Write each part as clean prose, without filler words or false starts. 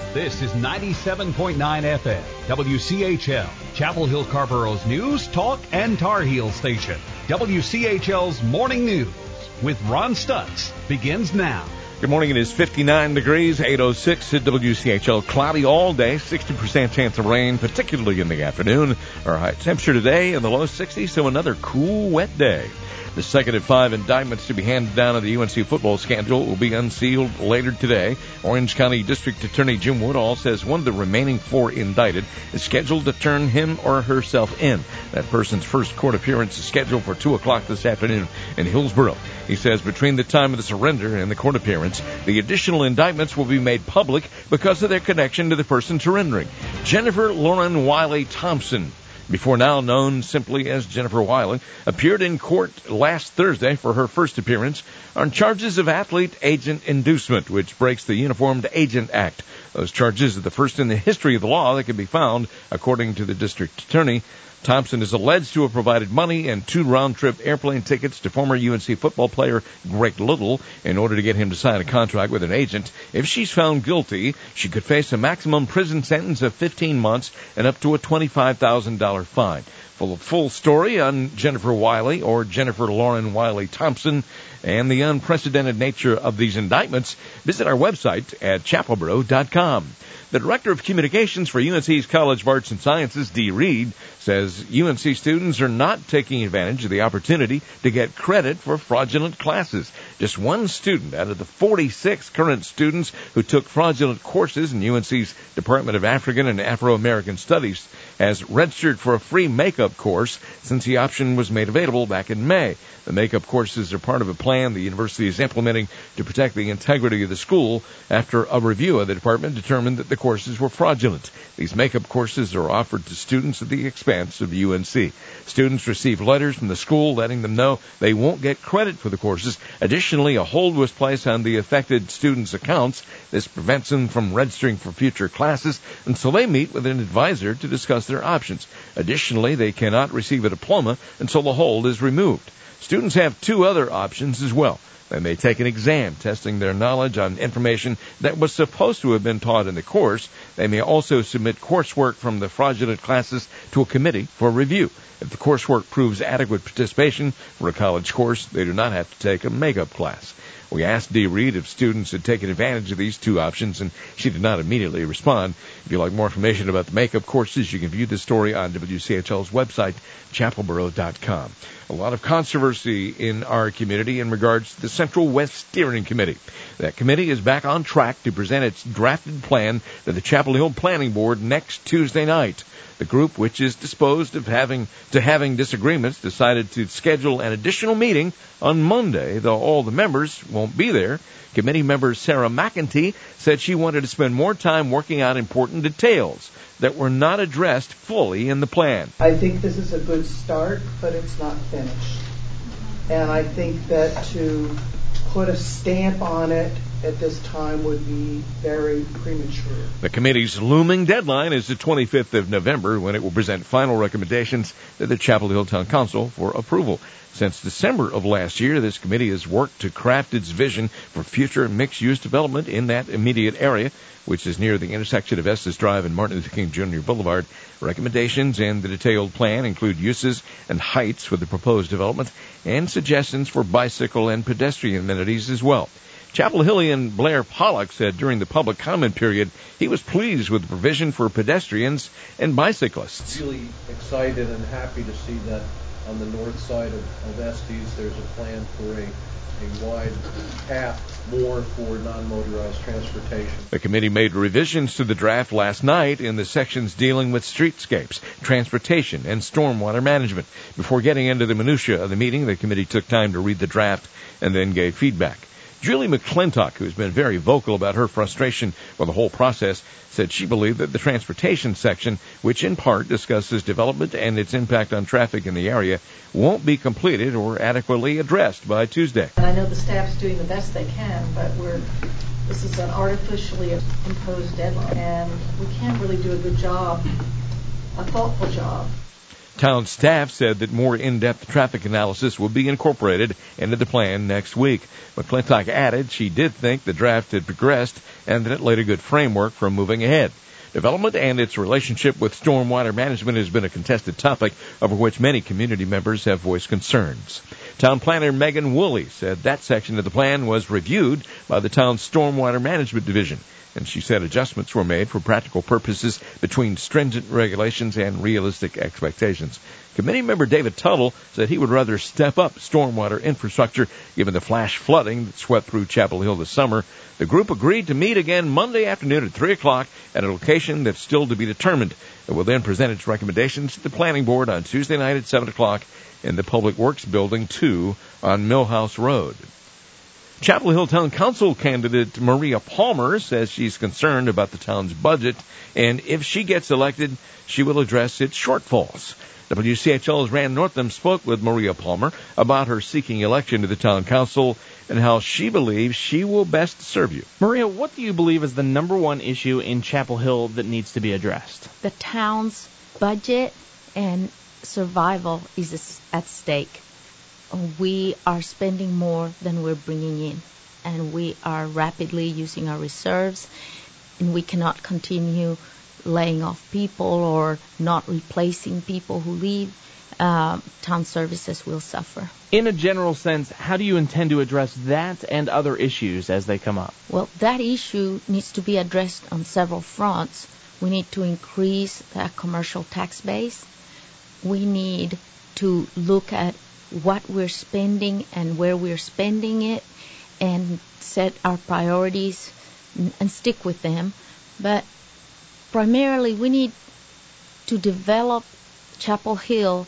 This is 97.9 FM, WCHL, Chapel Hill Carborough's news, talk, and Tar Heel station. WCHL's Morning News with Ron Stutz begins now. Good morning. It is 59 degrees, 8:06 at WCHL. Cloudy all day, 60% chance of rain, particularly in the afternoon. Our high temperature today in the low 60s, so another cool, wet day. The second of 5 indictments to be handed down on the UNC football scandal will be unsealed later today. Orange County District Attorney Jim Woodall says one of the remaining 4 indicted is scheduled to turn him or herself in. That person's first court appearance is scheduled for 2 o'clock this afternoon in Hillsborough. He says between the time of the surrender and the court appearance, the additional indictments will be made public because of their connection to the person surrendering. Jennifer Lauren Wiley Thompson, before now known simply as Jennifer Wiley, appeared in court last Thursday for her first appearance on charges of athlete-agent inducement, which breaks the Uniformed Agent Act. Those charges are the first in the history of the law that can be found, according to the district attorney. Thompson is alleged to have provided money and 2 round-trip airplane tickets to former UNC football player Greg Little in order to get him to sign a contract with an agent. If she's found guilty, she could face a maximum prison sentence of 15 months and up to a $25,000 fine. For the full story on Jennifer Wiley, or Jennifer Lauren Wiley Thompson, and the unprecedented nature of these indictments, visit our website at chapelboro.com. The Director of Communications for UNC's College of Arts and Sciences, Dee Reed, says UNC students are not taking advantage of the opportunity to get credit for fraudulent classes. Just one student out of the 46 current students who took fraudulent courses in UNC's Department of African and Afro-American Studies has registered for a free makeup course since the option was made available back in May. The makeup courses are part of a plan the university is implementing to protect the integrity of the school after a review of the department determined that the courses were fraudulent. These makeup courses are offered to students at the expense of UNC. Students receive letters from the school letting them know they won't get credit for the courses. Additionally, a hold was placed on the affected students' accounts. This prevents them from registering for future classes until they meet with an advisor to discuss their options. Additionally, they cannot receive a diploma until the hold is removed. Students have 2 other options as well. They may take an exam testing their knowledge on information that was supposed to have been taught in the course. They may also submit coursework from the fraudulent classes to a committee for review. If the coursework proves adequate participation for a college course, they do not have to take a makeup class. We asked Dee Reed if students had taken advantage of these 2 options, and she did not immediately respond. If you'd like more information about the makeup courses, you can view the story on WCHL's website, chapelboro.com. A lot of controversy in our community in regards to the Central West Steering Committee. That committee is back on track to present its drafted plan to the Chapel Hill Planning Board next Tuesday night. The group, which is disposed of having disagreements, decided to schedule an additional meeting on Monday, though all the members won't be there. Committee member Sarah McEntee said she wanted to spend more time working out important details that were not addressed fully in the plan. I think this is a good start, but it's not finished. And I think that to put a stamp on it at this time would be very premature. The committee's looming deadline is the 25th of November, when it will present final recommendations to the Chapel Hill Town Council for approval. Since December of last year, this committee has worked to craft its vision for future mixed-use development in that immediate area, which is near the intersection of Estes Drive and Martin Luther King Jr. Boulevard. Recommendations in the detailed plan include uses and heights for the proposed development and suggestions for bicycle and pedestrian amenities as well. Chapel Hillian Blair Pollock said during the public comment period he was pleased with the provision for pedestrians and bicyclists. Really excited and happy to see that on the north side of Estes there's a plan for a wide path more for non-motorized transportation. The committee made revisions to the draft last night in the sections dealing with streetscapes, transportation, and stormwater management. Before getting into the minutiae of the meeting, the committee took time to read the draft and then gave feedback. Julie McClintock, who has been very vocal about her frustration with the whole process, said she believed that the transportation section, which in part discusses development and its impact on traffic in the area, won't be completed or adequately addressed by Tuesday. And I know the staff's doing the best they can, but this is an artificially imposed deadline, and we can't really do a good job, a thoughtful job. Town staff said that more in-depth traffic analysis will be incorporated into the plan next week. McClintock added she did think the draft had progressed and that it laid a good framework for moving ahead. Development and its relationship with stormwater management has been a contested topic over which many community members have voiced concerns. Town planner Megan Woolley said that section of the plan was reviewed by the town's stormwater management division, and she said adjustments were made for practical purposes between stringent regulations and realistic expectations. Committee member David Tuttle said he would rather step up stormwater infrastructure given the flash flooding that swept through Chapel Hill this summer. The group agreed to meet again Monday afternoon at 3 o'clock at a location that's still to be determined. It will then present its recommendations to the planning board on Tuesday night at 7 o'clock in the Public Works Building 2 on Millhouse Road. Chapel Hill Town Council candidate Maria Palmer says she's concerned about the town's budget, and if she gets elected, she will address its shortfalls. WCHL's Rand Northam spoke with Maria Palmer about her seeking election to the Town Council and how she believes she will best serve you. Maria, what do you believe is the number one issue in Chapel Hill that needs to be addressed? The town's budget and survival is at stake. We are spending more than we're bringing in, and we are rapidly using our reserves, and we cannot continue laying off people or not replacing people who leave. Town services will suffer. In a general sense, how do you intend to address that and other issues as they come up? Well, that issue needs to be addressed on several fronts. We need to increase the commercial tax base. We need to look at what we're spending and where we're spending it and set our priorities and stick with them. But primarily, we need to develop Chapel Hill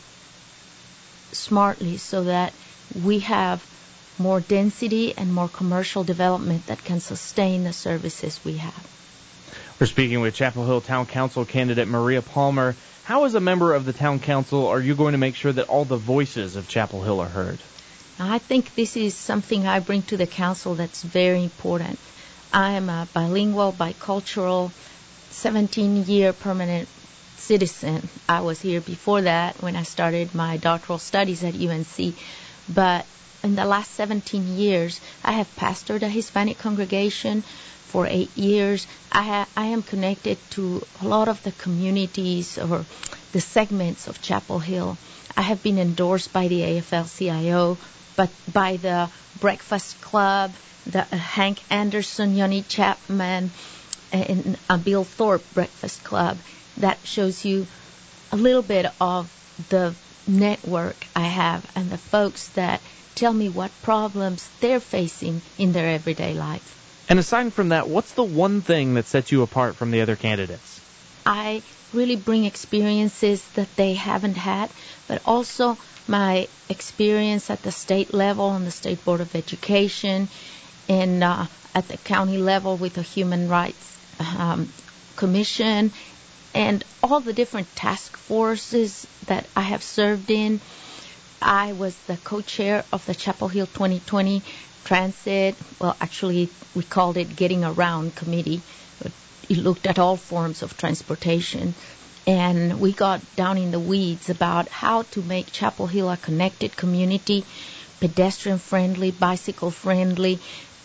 smartly so that we have more density and more commercial development that can sustain the services we have. We're speaking with Chapel Hill Town Council candidate Maria Palmer. How, as a member of the Town Council, are you going to make sure that all the voices of Chapel Hill are heard? I think this is something I bring to the council that's very important. I am a bilingual, bicultural, 17-year permanent citizen. I was here before that when I started my doctoral studies at UNC. But in the last 17 years, I have pastored a Hispanic congregation for 8 years. I am connected to a lot of the communities or the segments of Chapel Hill. I have been endorsed by the AFL-CIO, but by the Breakfast Club, the Hank Anderson, Yoni Chapman, and Bill Thorpe Breakfast Club. That shows you a little bit of the network I have and the folks that tell me what problems they're facing in their everyday life. And aside from that, what's the one thing that sets you apart from the other candidates? I really bring experiences that they haven't had, but also my experience at the state level on the State Board of Education and at the county level with the Human Rights Commission and all the different task forces that I have served in. I was the co-chair of the Chapel Hill 2020 Transit, well, actually, we called it Getting Around Committee. It looked at all forms of transportation. And we got down in the weeds about how to make Chapel Hill a connected community, pedestrian-friendly, bicycle-friendly,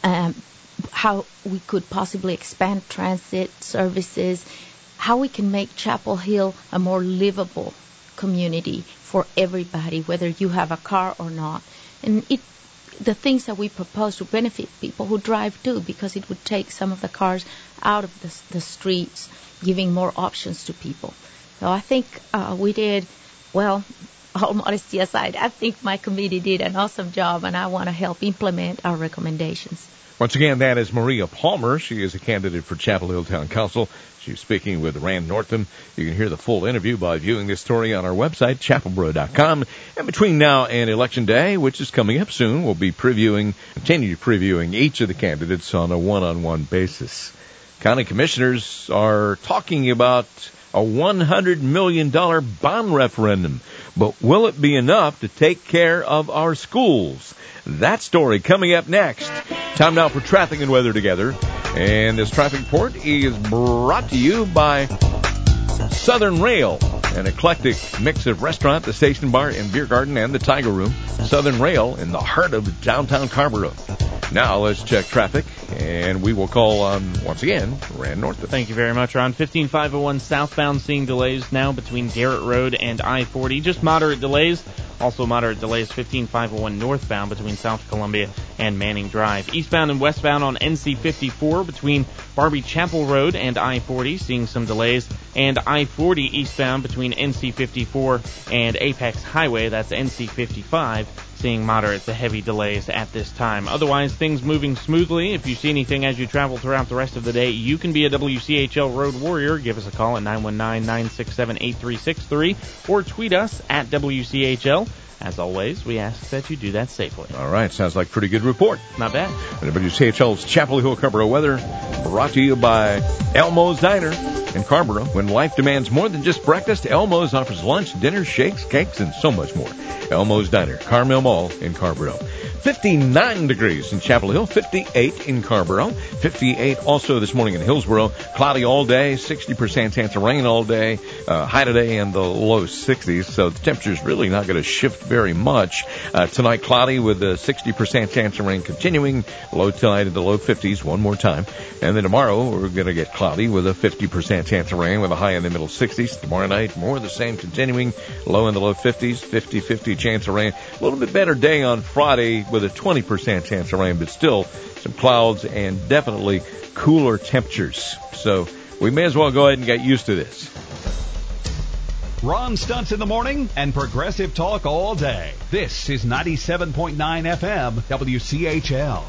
how we could possibly expand transit services, how we can make Chapel Hill a more livable community for everybody, whether you have a car or not. And the things that we propose to benefit people who drive too, because it would take some of the cars out of the streets, giving more options to people. So I think we did, well, all modesty aside, I think my committee did an awesome job, and I want to help implement our recommendations. Once again, that is Maria Palmer. She is a candidate for Chapel Hill Town Council. She's speaking with Rand Northam. You can hear the full interview by viewing this story on our website, chapelboro.com. And between now and Election Day, which is coming up soon, we'll be continue previewing each of the candidates on a one-on-one basis. County commissioners are talking about a $100 million bond referendum. But will it be enough to take care of our schools? That story coming up next. Time now for traffic and weather together. And this traffic report is brought to you by Southern Rail an eclectic mix of restaurant, the Station Bar and Beer Garden, and the Tiger Room. Southern Rail in the heart of downtown Carrboro. Now let's check traffic, and we will call on, once again, Rand Northrup. Thank you very much, Ron. 15501 southbound seeing delays now between Garrett Road and I-40. Just moderate delays. Also moderate delays 15501 northbound between South Columbia and Manning Drive. Eastbound and westbound on NC54 between Barbie Chapel Road and I-40, seeing some delays. And I-40 eastbound between NC54 and Apex Highway, that's NC55, seeing moderate to heavy delays at this time. Otherwise, things moving smoothly. If you see anything as you travel throughout the rest of the day, you can be a WCHL Road Warrior. Give us a call at 919-967-8363 or tweet us at WCHL. As always, we ask that you do that safely. All right, sounds like a pretty good report. Not bad. WCHL's Chapel Hill Carrboro weather brought to you by Elmo's Diner in Carrboro. When life demands more than just breakfast, Elmo's offers lunch, dinner, shakes, cakes, and so much more. Elmo's Diner, Carmel Mall in Carrboro. 59 degrees in Chapel Hill, 58 in Carrboro, 58 also this morning in Hillsboro. Cloudy all day, 60% chance of rain all day, high today in the low 60s, so the temperature's really not going to shift very much. Tonight, cloudy with a 60% chance of rain continuing, low tonight in the low 50s one more time. And then tomorrow, we're going to get cloudy with a 50% chance of rain with a high in the middle 60s. Tomorrow night, more of the same continuing, low in the low 50s, 50-50 chance of rain. A little bit better day on Friday with a 20% chance of rain, but still some clouds and definitely cooler temperatures. So we may as well go ahead and get used to this. Ron Stuntz in the morning and Progressive Talk all day. This is 97.9 FM WCHL.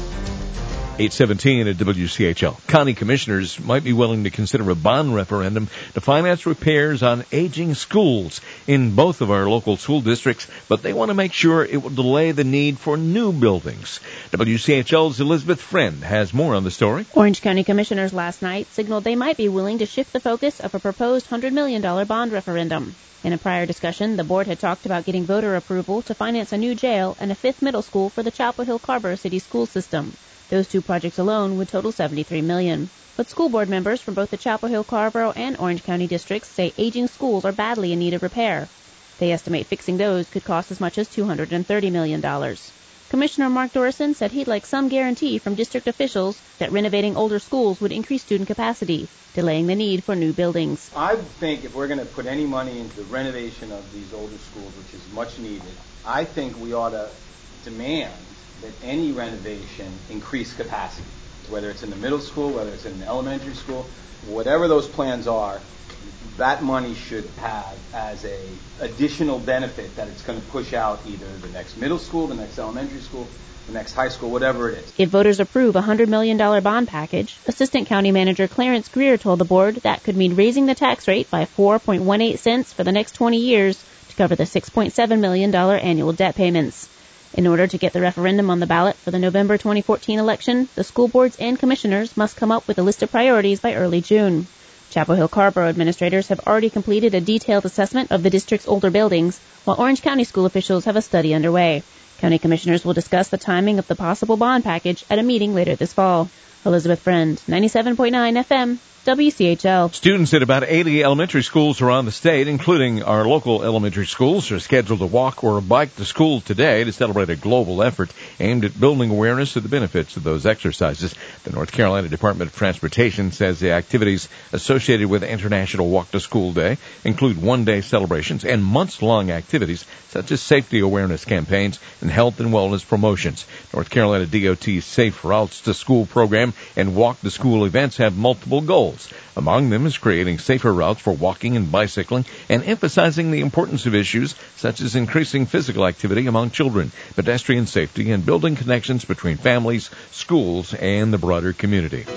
817 at WCHL. County commissioners might be willing to consider a bond referendum to finance repairs on aging schools in both of our local school districts, but they want to make sure it will delay the need for new buildings. WCHL's Elizabeth Friend has more on the story. Orange County commissioners last night signaled they might be willing to shift the focus of a proposed $100 million bond referendum. In a prior discussion, the board had talked about getting voter approval to finance a new jail and a fifth middle school for the Chapel Hill Carrboro City School System. Those two projects alone would total $73 million. But school board members from both the Chapel Hill, Carrboro, and Orange County districts say aging schools are badly in need of repair. They estimate fixing those could cost as much as $230 million. Commissioner Mark Dorison said he'd like some guarantee from district officials that renovating older schools would increase student capacity, delaying the need for new buildings. I think if we're going to put any money into the renovation of these older schools, which is much needed, I think we ought to demand that any renovation increase capacity, whether it's in the middle school, whether it's in the elementary school, whatever those plans are, that money should have as a additional benefit that it's going to push out either the next middle school, the next elementary school, the next high school, whatever it is. If voters approve a $100 million bond package, Assistant County Manager Clarence Greer told the board that could mean raising the tax rate by 4.18 cents for the next 20 years to cover the $6.7 million annual debt payments. In order to get the referendum on the ballot for the November 2014 election, the school boards and commissioners must come up with a list of priorities by early June. Chapel Hill Carrboro administrators have already completed a detailed assessment of the district's older buildings, while Orange County school officials have a study underway. County commissioners will discuss the timing of the possible bond package at a meeting later this fall. Elizabeth Friend, 97.9 FM, WCHL. Students at about 80 elementary schools around the state, including our local elementary schools, are scheduled to walk or bike to school today to celebrate a global effort aimed at building awareness of the benefits of those exercises. The North Carolina Department of Transportation says the activities associated with International Walk to School Day include one-day celebrations and months-long activities such as safety awareness campaigns and health and wellness promotions. North Carolina DOT's Safe Routes to School program and Walk to School events have multiple goals. Among them is creating safer routes for walking and bicycling and emphasizing the importance of issues such as increasing physical activity among children, pedestrian safety, and building connections between families, schools, and the broader community.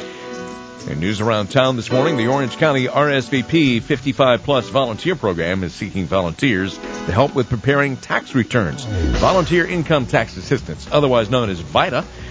In news around town this morning, the Orange County RSVP 55-plus volunteer program is seeking volunteers to help with preparing tax returns. Volunteer Income Tax Assistance, otherwise known as VITA,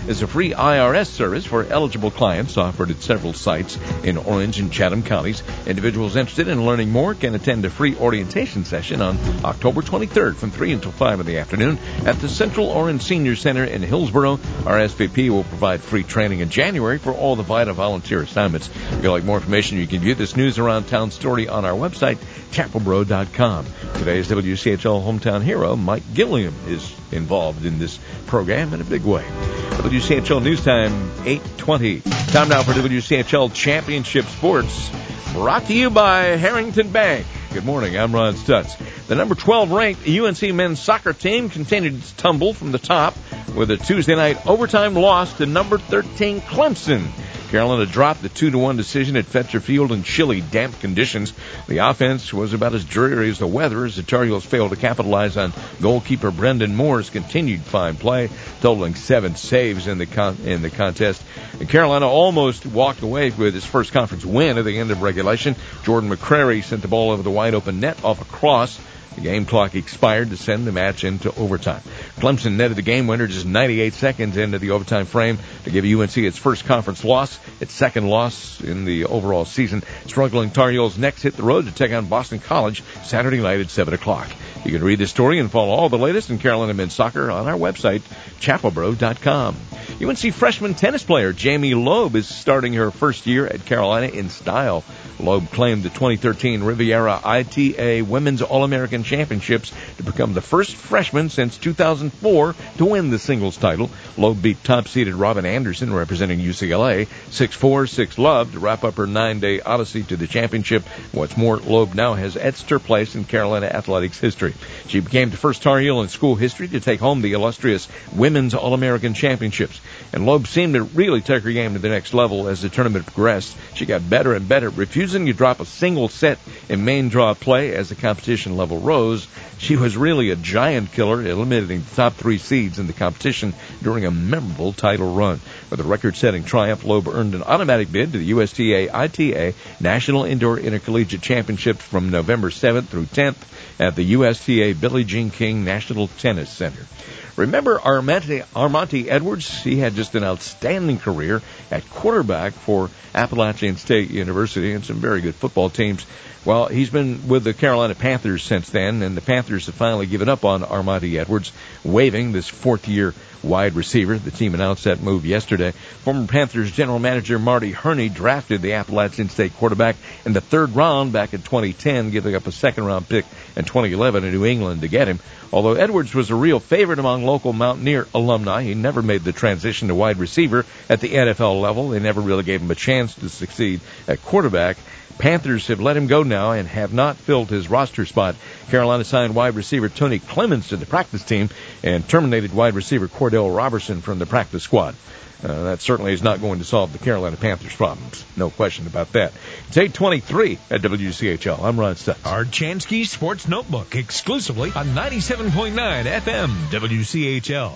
is a free IRS service for eligible clients offered at several sites in Orange and Chatham counties. Individuals interested in learning more can attend a free orientation session on October 23rd from 3 until 5 in the afternoon at the Central Orange Senior Center in Hillsborough. RSVP will provide free training in January for all the VITA volunteer assignments. If you'd like more information, you can view this news around town story on our website, chapelboro.com. Today's WCHL hometown hero, Mike Gilliam, is involved in this program in a big way. WCHL News Time, 8:20. Time now for WCHL Championship Sports, brought to you by Harrington Bank. Good morning, I'm Ron Stutz. The number 12 ranked UNC men's soccer team continued its tumble from the top with a Tuesday night overtime loss to number 13 Clemson. Carolina dropped the 2-1 decision at Fetcher Field in chilly, damp conditions. The offense was about as dreary as the weather as the Tar Heels failed to capitalize on goalkeeper Brendan Moore's continued fine play, totaling 7 saves in the contest. And Carolina almost walked away with his first conference win at the end of regulation. Jordan McCrary sent the ball over the wide-open net off a cross. The game clock expired to send the match into overtime. Clemson netted the game winner just 98 seconds into the overtime frame to give UNC its first conference loss, its second loss in the overall season. Struggling Tar Heels next hit the road to take on Boston College Saturday night at 7 o'clock. You can read this story and follow all the latest in Carolina men's soccer on our website, chapelboro.com. UNC freshman tennis player Jamie Loeb is starting her first year at Carolina in style. Loeb claimed the 2013 Riviera ITA Women's All-American Championships to become the first freshman since 2004 to win the singles title. Loeb beat top-seeded Robin Anderson, representing UCLA, 6-4, 6-love to wrap up her 9-day odyssey to the championship. What's more, Loeb now has etched her place in Carolina athletics history. She became the first Tar Heel in school history to take home the illustrious Women's All-American Championships. And Loeb seemed to really take her game to the next level as the tournament progressed. She got better and better, refusing to drop a single set in main draw play as the competition level rose. She was really a giant killer, eliminating the top 3 seeds in the competition during a memorable title run. With a record-setting triumph, Loeb earned an automatic bid to the USTA ITA National Indoor Intercollegiate Championships from November 7th through 10th at the USTA Billie Jean King National Tennis Center. Remember Armonte Edwards? He had just an outstanding career at quarterback for Appalachian State University and some very good football teams. Well, he's been with the Carolina Panthers since then, and the Panthers have finally given up on Armonte Edwards, waiving this 4th-year wide receiver. The team announced that move yesterday. Former Panthers general manager Marty Herney drafted the Appalachian State quarterback in the 3rd round back in 2010, giving up a 2nd-round pick in 2011 in New England to get him. Although Edwards was a real favorite among local Mountaineer alumni, he never made the transition to wide receiver at the NFL level. They never really gave him a chance to succeed at quarterback. Panthers have let him go now and have not filled his roster spot. Carolina signed wide receiver Tony Clemens to the practice team and terminated wide receiver Cordell Robertson from the practice squad. That certainly is not going to solve the Carolina Panthers' problems. No question about that. It's 8:23 at WCHL. I'm Ron Stutz. Art Chansky Sports Notebook, exclusively on 97.9 FM WCHL.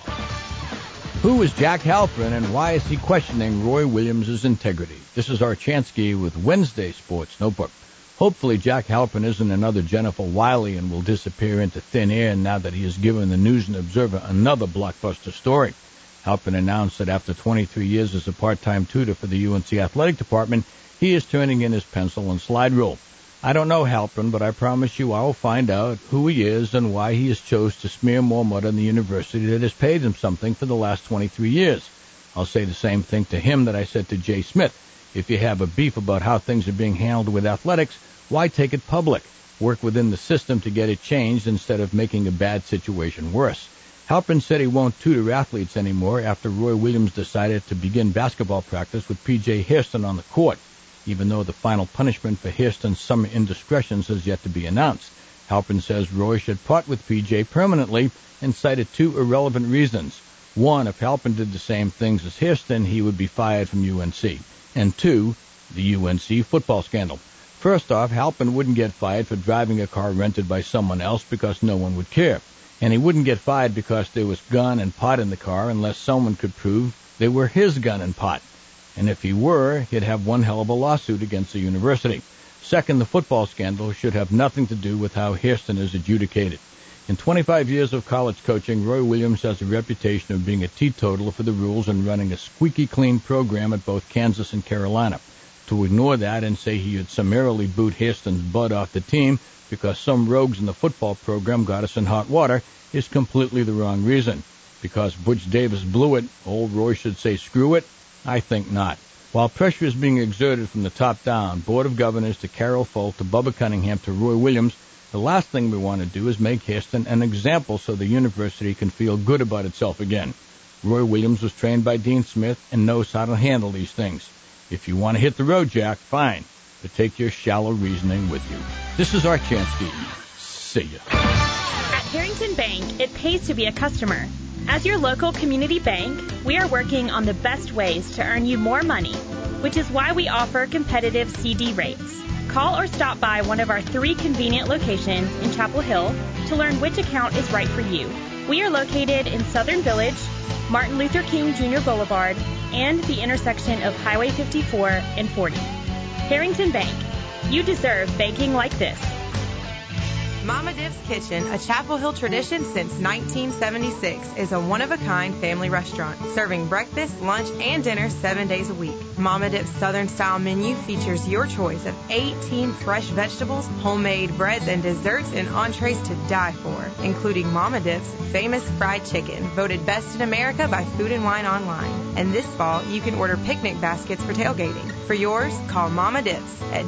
Who is Jack Halpern, and why is he questioning Roy Williams' integrity? This is Art Chansky with Wednesday Sports Notebook. Hopefully Jack Halpern isn't another Jennifer Wiley and will disappear into thin air now that he has given the News and Observer another blockbuster story. Halpern announced that after 23 years as a part-time tutor for the UNC athletic department, he is turning in his pencil and slide rule. I don't know Halpern, but I promise you I will find out who he is and why he has chose to smear more mud on the university that has paid him something for the last 23 years. I'll say the same thing to him that I said to Jay Smith. If you have a beef about how things are being handled with athletics, why take it public? Work within the system to get it changed instead of making a bad situation worse. Halpern said he won't tutor athletes anymore after Roy Williams decided to begin basketball practice with P.J. Hairston on the court, even though the final punishment for Hairston's summer indiscretions has yet to be announced. Halpern says Roy should part with P.J. permanently and cited 2 irrelevant reasons. 1, if Halpern did the same things as Hairston, he would be fired from UNC. And 2, the UNC football scandal. First off, Halpern wouldn't get fired for driving a car rented by someone else because no one would care. And he wouldn't get fired because there was gun and pot in the car unless someone could prove they were his gun and pot. And if he were, he'd have one hell of a lawsuit against the university. Second, the football scandal should have nothing to do with how Hairston is adjudicated. In 25 years of college coaching, Roy Williams has a reputation of being a teetotaler for the rules and running a squeaky clean program at both Kansas and Carolina. To ignore that and say he would summarily boot Hairston's butt off the team because some rogues in the football program got us in hot water is completely the wrong reason. Because Butch Davis blew it, old Roy should say screw it? I think not. While pressure is being exerted from the top down, Board of Governors to Carol Folt to Bubba Cunningham to Roy Williams, the last thing we want to do is make Hairston an example so the university can feel good about itself again. Roy Williams was trained by Dean Smith and knows how to handle these things. If you want to hit the road, Jack, fine, but take your shallow reasoning with you. This is our chance, Steve. See ya. At Harrington Bank, it pays to be a customer. As your local community bank, we are working on the best ways to earn you more money, which is why we offer competitive CD rates. Call or stop by one of our 3 convenient locations in Chapel Hill to learn which account is right for you. We are located in Southern Village, Martin Luther King Jr. Boulevard, and the intersection of Highway 54 and 40. Harrington Bank. You deserve banking like this. Mama Dip's Kitchen, a Chapel Hill tradition since 1976, is a one-of-a-kind family restaurant, serving breakfast, lunch, and dinner 7 days a week. Mama Dip's Southern-style menu features your choice of 18 fresh vegetables, homemade breads, and desserts, and entrees to die for, including Mama Dip's famous fried chicken, voted best in America by Food and Wine Online. And this fall, you can order picnic baskets for tailgating. For yours, call Mama Dips at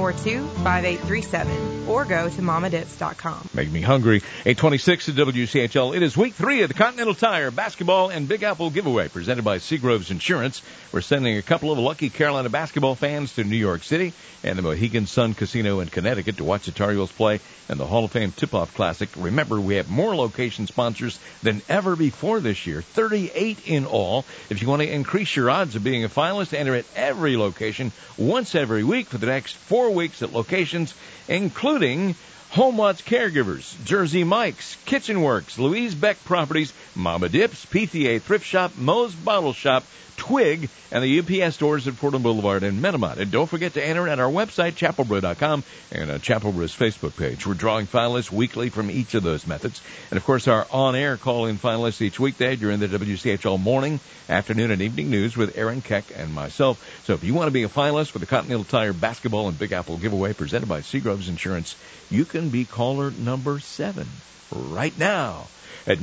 942-5837 or go to mamadips.com. Make me hungry. 826 at WCHL. It is week 3 of the Continental Tire Basketball and Big Apple Giveaway presented by Seagroves Insurance. We're sending a couple of lucky Carolina basketball fans to New York City and the Mohegan Sun Casino in Connecticut to watch the Tar Heels play in the Hall of Fame Tip-Off Classic. Remember, we have more location sponsors than ever before this year, 38 in all. If you want to increase your odds of being a finalist, enter at every location once every week for the next 4 weeks at locations, including Home Watts Caregivers, Jersey Mike's, Kitchen Works, Louise Beck Properties, Mama Dips, PTA Thrift Shop, Moe's Bottle Shop, Twig, and the UPS stores at Portland Boulevard and Metamont. And don't forget to enter at our website, chapelbro.com, and on Chapelbro's Facebook page. We're drawing finalists weekly from each of those methods. And, of course, our on-air call-in finalists each weekday during the WCHL morning, afternoon, and evening news with Aaron Keck and myself. So if you want to be a finalist for the Continental Tire Basketball and Big Apple Giveaway presented by Seagroves Insurance, you can be caller number 7 right now at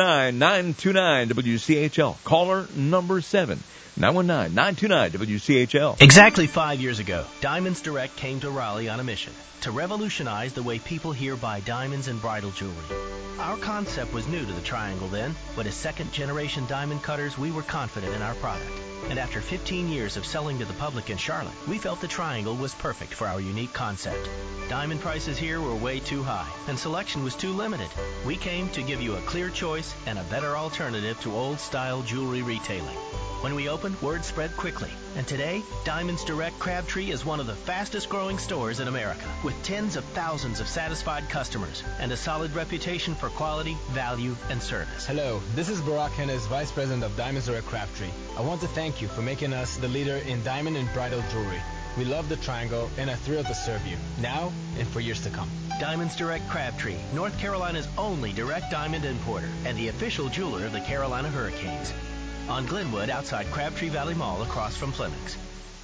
919-929-WCHL. Caller number 7, 919-929-WCHL. Exactly 5 years ago, Diamonds Direct came to Raleigh on a mission to revolutionize the way people here buy diamonds and bridal jewelry. Our concept was new to the Triangle then, but as second-generation diamond cutters, we were confident in our product. And after 15 years of selling to the public in Charlotte, we felt the Triangle was perfect for our unique concept. Diamond prices here were way too high, and selection was too limited. We came to give you a clear choice and a better alternative to old-style jewelry retailing. When we opened, word spread quickly, and today, Diamonds Direct Crabtree is one of the fastest-growing stores in America, with tens of thousands of satisfied customers and a solid reputation for quality, value, and service. Hello, this is Barack Hennes, Vice President of Diamonds Direct Crabtree. I want to thank you for making us the leader in diamond and bridal jewelry. We love the Triangle and are thrilled to serve you, now and for years to come. Diamonds Direct Crabtree, North Carolina's only direct diamond importer and the official jeweler of the Carolina Hurricanes. On Glenwood, outside Crabtree Valley Mall, across from Fleming's.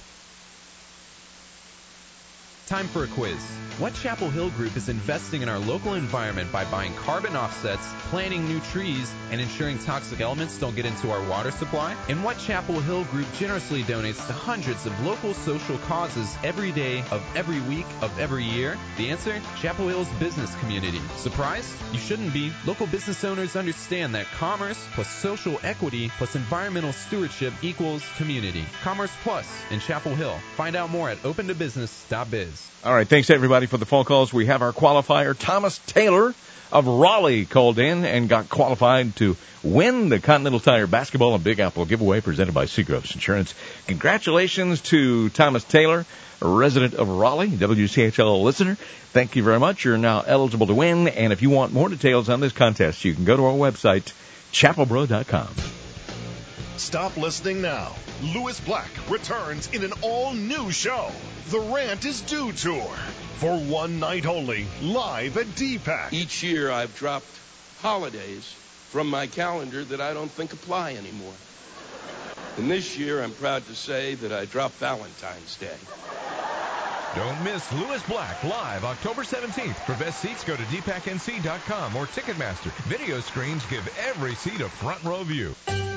Time for a quiz. What Chapel Hill Group is investing in our local environment by buying carbon offsets, planting new trees, and ensuring toxic elements don't get into our water supply? And what Chapel Hill Group generously donates to hundreds of local social causes every day of every week of every year? The answer? Chapel Hill's business community. Surprised? You shouldn't be. Local business owners understand that commerce plus social equity plus environmental stewardship equals community. Commerce Plus in Chapel Hill. Find out more at opentobusiness.biz. All right, thanks everybody for the phone calls. We have our qualifier, Thomas Taylor of Raleigh, called in and got qualified to win the Continental Tire Basketball and Big Apple Giveaway presented by Seagroves Insurance. Congratulations to Thomas Taylor, a resident of Raleigh, WCHL listener. Thank you very much. You're now eligible to win, and if you want more details on this contest, you can go to our website, chapelbro.com. Stop listening now. Lewis Black returns in an all-new show, The Rant is Due Tour, for one night only, live at DPAC. Each year I've dropped holidays from my calendar that I don't think apply anymore. And this year, I'm proud to say that I dropped Valentine's Day. Don't miss Lewis Black live October 17th. For best seats, go to dpacnc.com or Ticketmaster. Video screens give every seat a front row view.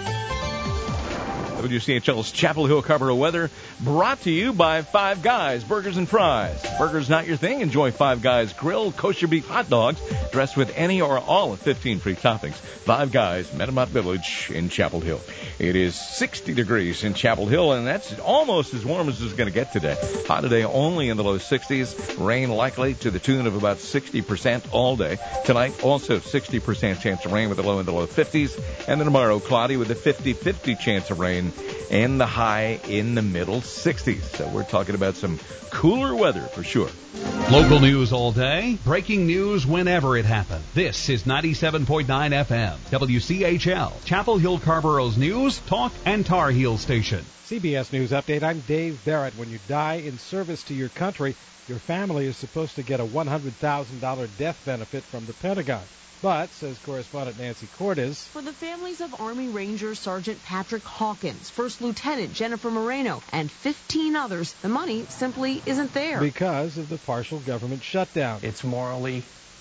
WCHL's Chapel Hill Carrboro weather brought to you by Five Guys Burgers and Fries. Burgers not your thing? Enjoy Five Guys grilled kosher beef hot dogs dressed with any or all of 15 free toppings. Five Guys, Metamont Village in Chapel Hill. It is 60 degrees in Chapel Hill, and that's almost as warm as it's going to get today. Hot today only in the low 60s. Rain likely to the tune of about 60% all day. Tonight, also 60% chance of rain with a low in the low 50s. And then tomorrow, cloudy with a 50-50 chance of rain and the high in the middle 60s. So we're talking about some cooler weather for sure. Local news all day, breaking news whenever it happens. This is 97.9 FM, WCHL, Chapel Hill Carrboro's news, talk, and Tar Heel station. CBS News Update. I'm Dave Barrett. When you die in service to your country, your family is supposed to get a $100,000 death benefit from the Pentagon. But, says correspondent Nancy Cordes, for the families of Army Ranger Sergeant Patrick Hawkins, First Lieutenant Jennifer Moreno, and 15 others, the money simply isn't there. Because of the partial government shutdown. It's morally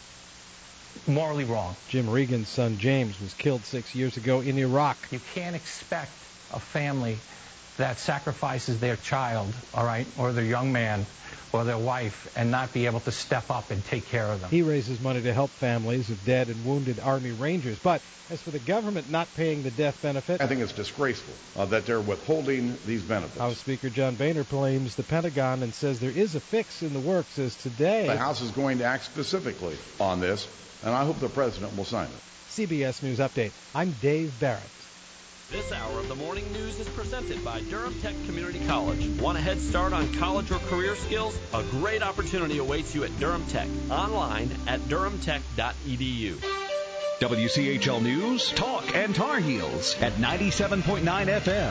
wrong. Jim Regan's son James was killed 6 years ago in Iraq. You can't expect a family that sacrifices their child, all right, or their young man, or their wife, and not be able to step up and take care of them. He raises money to help families of dead and wounded Army Rangers. But as for the government not paying the death benefit, I think it's disgraceful that they're withholding these benefits. House Speaker John Boehner blames the Pentagon and says there is a fix in the works as today. The House is going to act specifically on this, and I hope the President will sign it. CBS News Update. I'm Dave Barrett. This hour of the morning news is presented by Durham Tech Community College. Want a head start on college or career skills? A great opportunity awaits you at Durham Tech. Online at durhamtech.edu. WCHL News, talk, and Tar Heels at 97.9 FM,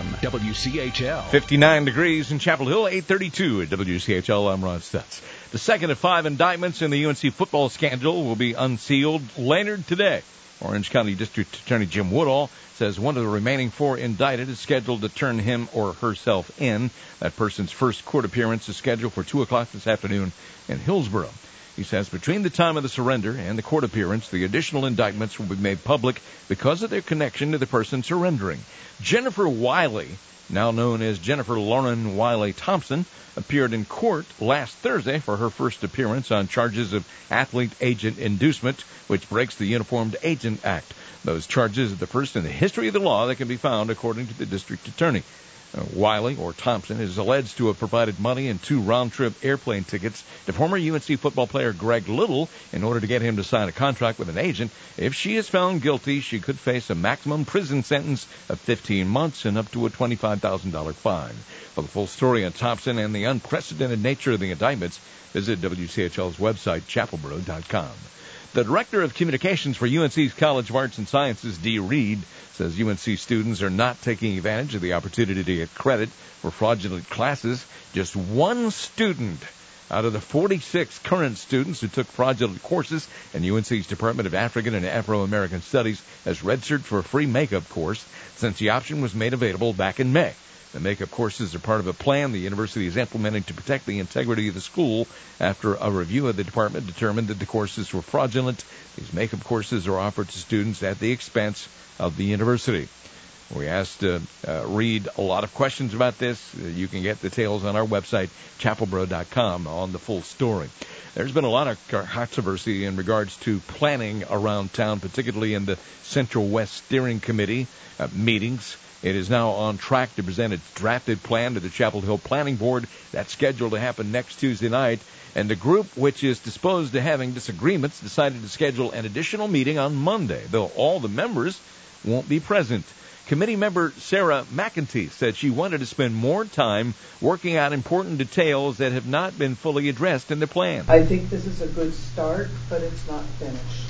WCHL. 59 degrees in Chapel Hill, 8:32 at WCHL. I'm Ron Stutz. The second of 5 indictments in the UNC football scandal will be unsealed later today. Orange County District Attorney Jim Woodall says one of the remaining 4 indicted is scheduled to turn him or herself in. That person's first court appearance is scheduled for 2 o'clock this afternoon in Hillsborough. He says between the time of the surrender and the court appearance, the additional indictments will be made public because of their connection to the person surrendering. Jennifer Wiley, now known as Jennifer Lauren Wiley Thompson, appeared in court last Thursday for her first appearance on charges of athlete-agent inducement, which breaks the Uniformed Agent Act. Those charges are the first in the history of the law that can be found, according to the district attorney. Wiley, or Thompson, is alleged to have provided money and 2 round-trip airplane tickets to former UNC football player Greg Little in order to get him to sign a contract with an agent. If she is found guilty, she could face a maximum prison sentence of 15 months and up to a $25,000 fine. For the full story on Thompson and the unprecedented nature of the indictments, visit WCHL's website, chapelboro.com. The Director of Communications for UNC's College of Arts and Sciences, Dee Reed, says UNC students are not taking advantage of the opportunity to get credit for fraudulent classes. Just 1 student out of the 46 current students who took fraudulent courses in UNC's Department of African and Afro-American Studies has registered for a free makeup course since the option was made available back in May. The makeup courses are part of a plan the university is implementing to protect the integrity of the school after a review of the department determined that the courses were fraudulent. These makeup courses are offered to students at the expense of the university. We asked Reed a lot of questions about this. You can get details on our website, chapelboro.com, on the full story. There's been a lot of controversy in regards to planning around town, particularly in the Central West Steering Committee meetings. It is now on track to present its drafted plan to the Chapel Hill Planning Board. That's scheduled to happen next Tuesday night. And the group, which is disposed to having disagreements, decided to schedule an additional meeting on Monday, though all the members won't be present. Committee member Sarah McEntee said she wanted to spend more time working out important details that have not been fully addressed in the plan. I think this is a good start, but it's not finished.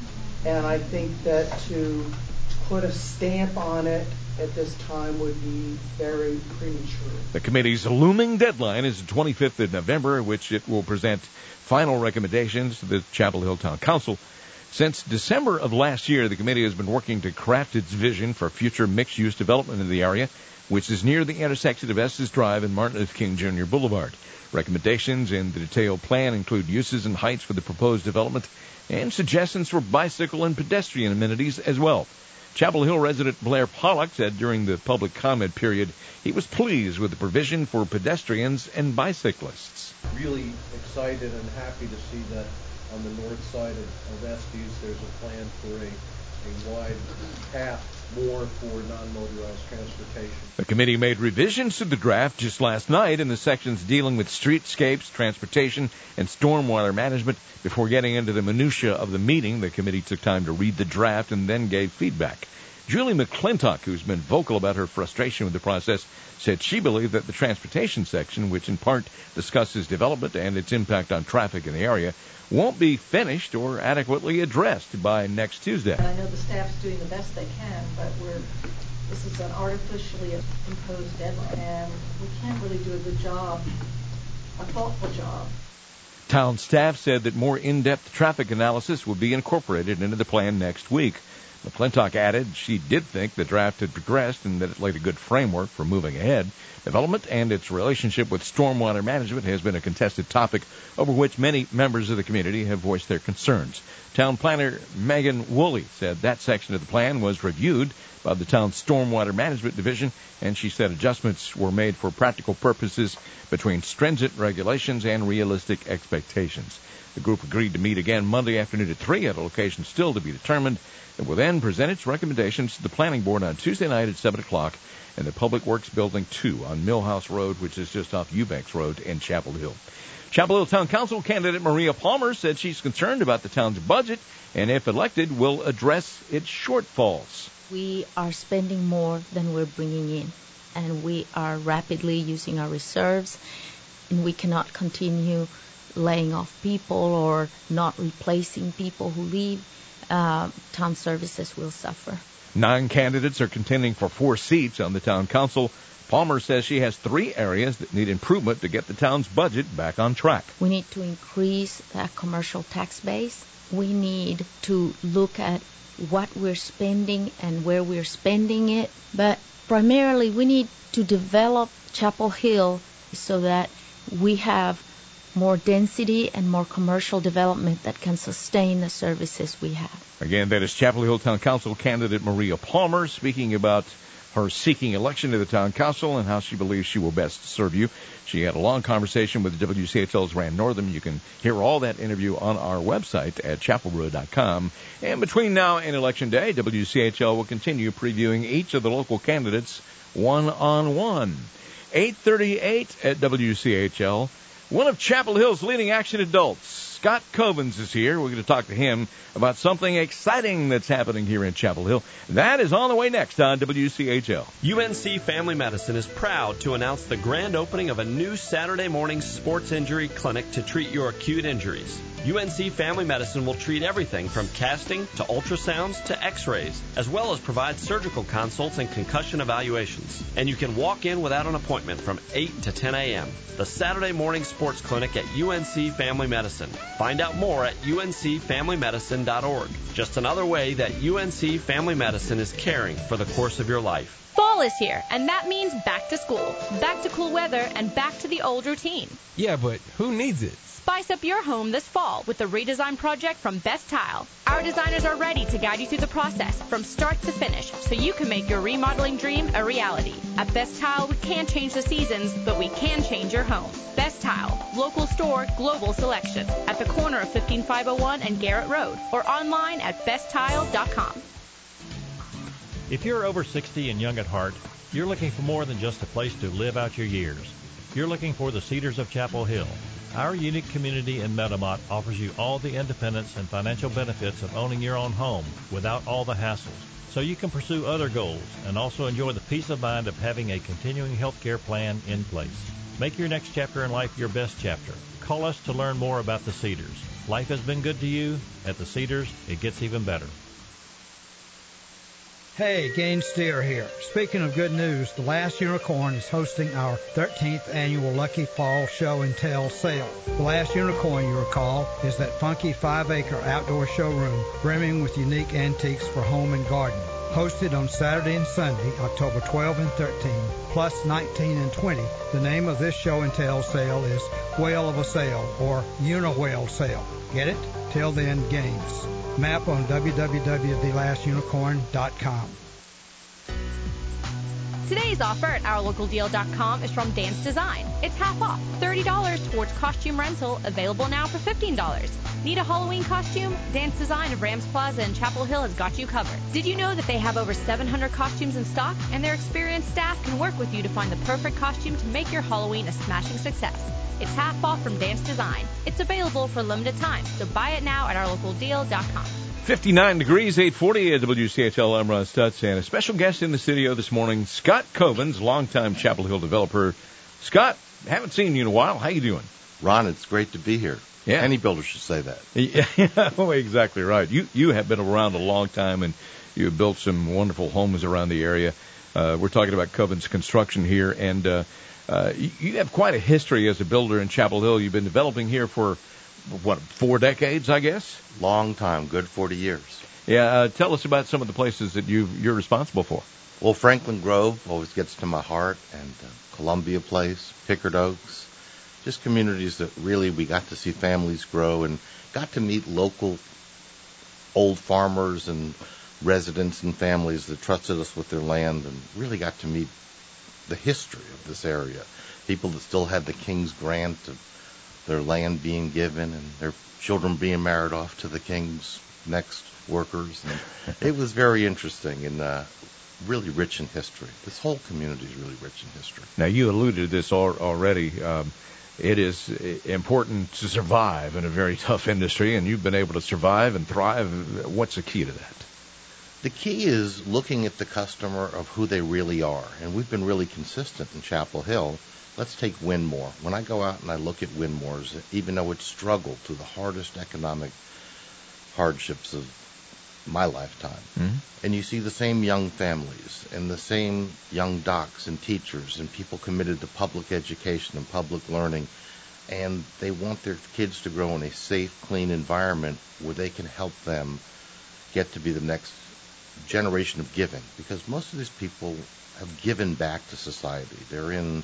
And I think that to put a stamp on it at this time would be very premature. The committee's looming deadline is the 25th of November, which it will present final recommendations to the Chapel Hill Town Council. Since December of last year, the committee has been working to craft its vision for future mixed-use development in the area, which is near the intersection of Estes Drive and Martin Luther King Jr. Boulevard. Recommendations in the detailed plan include uses and heights for the proposed development and suggestions for bicycle and pedestrian amenities as well. Chapel Hill resident Blair Pollock said during the public comment period he was pleased with the provision for pedestrians and bicyclists. Really excited and happy to see that on the north side of Estes there's a plan for a wide path more for non-motorized transportation. The committee made revisions to the draft just last night in the sections dealing with streetscapes, transportation, and stormwater management. Before getting into the minutia of the meeting, the committee took time to read the draft and then gave feedback. Julie McClintock, who's been vocal about her frustration with the process, said she believed that the transportation section, which in part discusses development and its impact on traffic in the area, won't be finished or adequately addressed by next Tuesday. I know the staff's doing the best they can, but this is an artificially imposed deadline, and we can't really do a good job, a thoughtful job. Town staff said that more in-depth traffic analysis would be incorporated into the plan next week. McClintock added she did think the draft had progressed and that it laid a good framework for moving ahead. Development and its relationship with stormwater management has been a contested topic over which many members of the community have voiced their concerns. Town planner Megan Woolley said that section of the plan was reviewed by the town's stormwater management division, and she said adjustments were made for practical purposes between stringent regulations and realistic expectations. The group agreed to meet again Monday afternoon at 3 at a location still to be determined. It will then present its recommendations to the planning board on Tuesday night at 7 o'clock in the Public Works Building 2 on Millhouse Road, which is just off Eubanks Road in Chapel Hill. Chapel Hill Town Council candidate Maria Palmer said she's concerned about the town's budget and, if elected, will address its shortfalls. We are spending more than we're bringing in, and we are rapidly using our reserves, and we cannot continue laying off people or not replacing people who leave. Town services will suffer. 9 candidates are contending for 4 seats on the town council. Palmer says she has 3 areas that need improvement to get the town's budget back on track. We need to increase that commercial tax base. We need to look at what we're spending and where we're spending it. But primarily, we need to develop Chapel Hill so that we have more density and more commercial development that can sustain the services we have. Again, that is Chapel Hill Town Council candidate Maria Palmer speaking about her seeking election to the town council and how she believes she will best serve you. She had a long conversation with WCHL's Rand Northam. You can hear all that interview on our website at chapelroad.com. And between now and Election Day, WCHL will continue previewing each of the local candidates one-on-one. 8:38 at WCHL. One of Chapel Hill's leading action adults, Scott Covens, is here. We're going to talk to him about something exciting that's happening here in Chapel Hill. That is on the way next on WCHL. UNC Family Medicine is proud to announce the grand opening of a new Saturday morning sports injury clinic to treat your acute injuries. UNC Family Medicine will treat everything from casting to ultrasounds to x-rays, as well as provide surgical consults and concussion evaluations. And you can walk in without an appointment from 8 to 10 a.m. The Saturday Morning Sports Clinic at UNC Family Medicine. Find out more at uncfamilymedicine.org. Just another way that UNC Family Medicine is caring for the course of your life. Fall is here, and that means back to school, back to cool weather, and back to the old routine. Yeah, but who needs it? Spice up your home this fall with the redesign project from Best Tile. Our designers are ready to guide you through the process from start to finish so you can make your remodeling dream a reality. At Best Tile, we can't change the seasons, but we can change your home. Best Tile, local store, global selection, at the corner of 15501 and Garrett Road, or online at besttile.com. If you're over 60 and young at heart, you're looking for more than just a place to live out your years. You're looking for the Cedars of Chapel Hill. Our unique community in Metamont offers you all the independence and financial benefits of owning your own home without all the hassles, so you can pursue other goals and also enjoy the peace of mind of having a continuing health care plan in place. Make your next chapter in life your best chapter. Call us to learn more about the Cedars. Life has been good to you. At the Cedars, it gets even better. Hey, Gaines Steer here. Speaking of good news, The Last Unicorn is hosting our 13th annual Lucky Fall Show and Tell sale. The Last Unicorn, you recall, is that funky 5-acre outdoor showroom brimming with unique antiques for home and garden. Hosted on Saturday and Sunday, October 12 and 13, plus 19 and 20. The name of this show and tell sale is Whale of a Sale, or Uni-Whale Sale. Get it? Till then, Gaines. Map on www.thelastunicorn.com. Today's offer at OurLocalDeal.com is from Dance Design. It's half off, $30 towards costume rental, available now for $15. Need a Halloween costume? Dance Design of Rams Plaza in Chapel Hill has got you covered. Did you know that they have over 700 costumes in stock, and their experienced staff can work with you to find the perfect costume to make your Halloween a smashing success? It's half off from Dance Design. It's available for a limited time, so buy it now at OurLocalDeal.com. 59 degrees, 840 at WCHL. I'm Ron Stutz, and a special guest in the studio this morning, Scott Covens, longtime Chapel Hill developer. Scott, haven't seen you in a while. How you doing? Ron, it's great to be here. Yeah. Any builder should say that. Yeah, oh, exactly right. You have been around a long time, and you have built some wonderful homes around the area. We're talking about Covens Construction here, and you have quite a history as a builder in Chapel Hill. You've been developing here for, 4 decades, I guess? Long time, good 40 years. Yeah, tell us about some of the places that you're responsible for. Well, Franklin Grove always gets to my heart, and Columbia Place, Pickard Oaks, just communities that really we got to see families grow and got to meet local old farmers and residents and families that trusted us with their land, and really got to meet the history of this area. People that still had the King's grant of their land being given and their children being married off to the King's next workers. And it was very interesting and really rich in history. This whole community is really rich in history. Now, you alluded to this already. It is important to survive in a very tough industry, and you've been able to survive and thrive. What's the key to that? The key is looking at the customer of who they really are, and we've been really consistent in Chapel Hill. Let's take Winmore. When I go out and I look at Winmore's, even though it struggled through the hardest economic hardships of my lifetime, and you see the same young families and the same young docs and teachers and people committed to public education and public learning, and they want their kids to grow in a safe, clean environment where they can help them get to be the next generation of giving, because most of these people have given back to society. They're in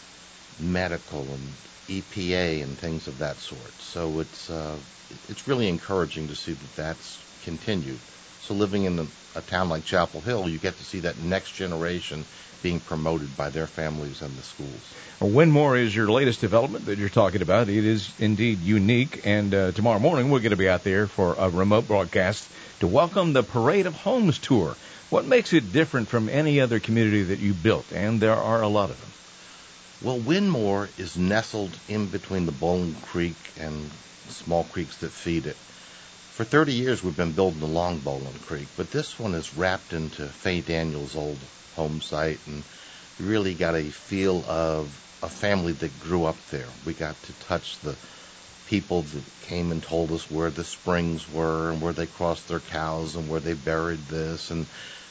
medical and EPA and things of that sort. So it's really encouraging to see that that's continued. So living in a town like Chapel Hill, you get to see that next generation being promoted by their families and the schools. Well, Winmore is your latest development that you're talking about. It is indeed unique, and tomorrow morning we're going to be out there for a remote broadcast to welcome the Parade of Homes tour. What makes it different from any other community that you built? And there are a lot of them. Well, Winmore is nestled in between the Bowling Creek and small creeks that feed it. For 30 years we've been building along Bowling Creek, but this one is wrapped into Faye Daniels' old home site, and you really got a feel of a family that grew up there. We got to touch the people that came and told us where the springs were and where they crossed their cows and where they buried this, and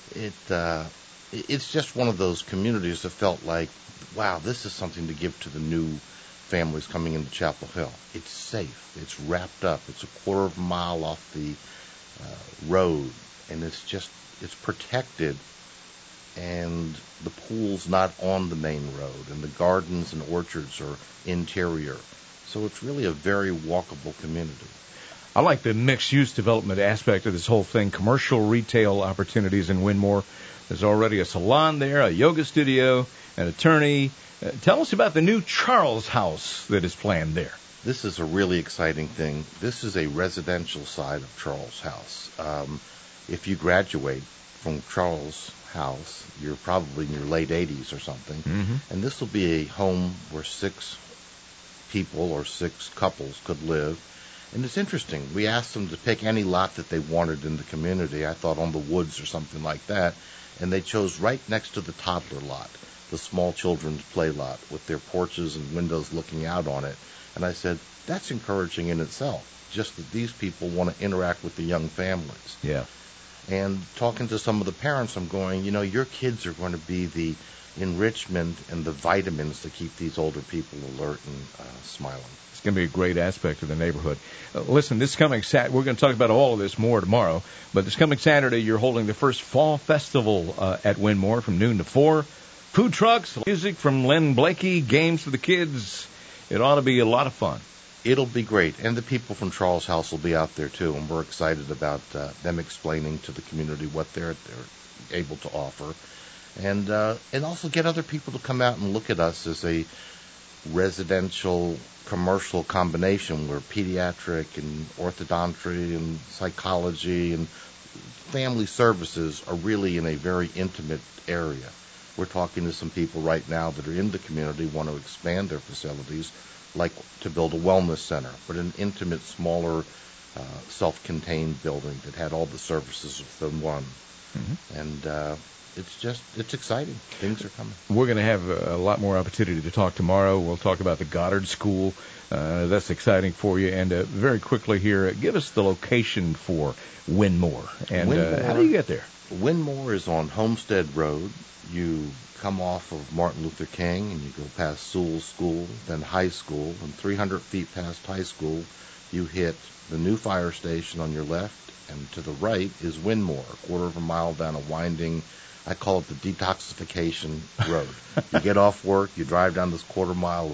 it's just one of those communities that felt like, wow, this is something to give to the new families coming into Chapel Hill. It's safe. It's wrapped up. It's a quarter of a mile off the road, and it's protected, and the pool's not on the main road, and the gardens and orchards are interior. So it's really a very walkable community. I like the mixed-use development aspect of this whole thing. Commercial retail opportunities in Winmore. There's already a salon there, a yoga studio, an attorney. Tell us about the new Charles House that is planned there. This is a really exciting thing. This is a residential side of Charles House. If you graduate from Charles House, you're probably in your late 80s or something, and this will be a home where 6 people or 6 couples could live. And it's interesting. We asked them to pick any lot that they wanted in the community. I thought on the woods or something like that. And they chose right next to the toddler lot, the small children's play lot with their porches and windows looking out on it. And I said, that's encouraging in itself, just that these people want to interact with the young families. Yeah. And talking to some of the parents, I'm going, your kids are going to be the enrichment and the vitamins to keep these older people alert and smiling. It's going to be a great aspect of the neighborhood. Listen, this coming Saturday, we're going to talk about all of this more tomorrow, but this coming Saturday, you're holding the first fall festival at Windmore from noon to 4. Food trucks, music from Len Blakey, games for the kids. It ought to be a lot of fun. It'll be great, and the people from Charles House will be out there too, and we're excited about them explaining to the community what they're able to offer, and also get other people to come out and look at us as a residential commercial combination where pediatric and orthodontry and psychology and family services are really in a very intimate area. We're talking to some people right now that are in the community, want to expand their facilities, like to build a wellness center, but an intimate, smaller, self-contained building that had all the services within one. Mm-hmm. And it's exciting. Things are coming. We're going to have a lot more opportunity to talk tomorrow. We'll talk about the Goddard School. That's exciting for you. And very quickly here, give us the location for Windmore. And how do you get there? Windmore is on Homestead Road. You come off of Martin Luther King and you go past Sewell School, then high school, and 300 feet past high school, you hit the new fire station on your left, and to the right is Windmore, a quarter of a mile down a winding, I call it the detoxification road. You get off work, you drive down this quarter mile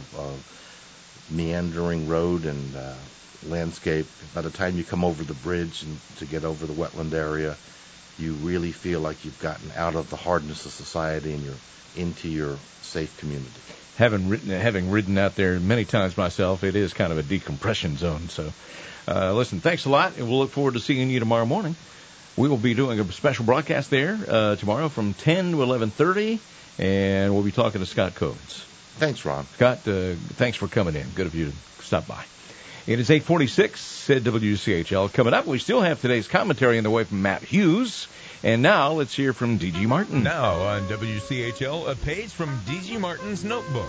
of meandering road and landscape. By the time you come over the bridge and to get over the wetland area, you really feel like you've gotten out of the hardness of society and you're into your safe community. Having ridden out there many times myself, it is kind of a decompression zone. So, listen, thanks a lot, and we'll look forward to seeing you tomorrow morning. We will be doing a special broadcast there tomorrow from 10 to 11:30, and we'll be talking to Scott Coates. Thanks, Ron. Scott, thanks for coming in. Good of you to stop by. It is 8:46 at WCHL. Coming up, we still have today's commentary on the way from Matt Hughes. And now, let's hear from D.G. Martin. Now on WCHL, a page from D.G. Martin's notebook.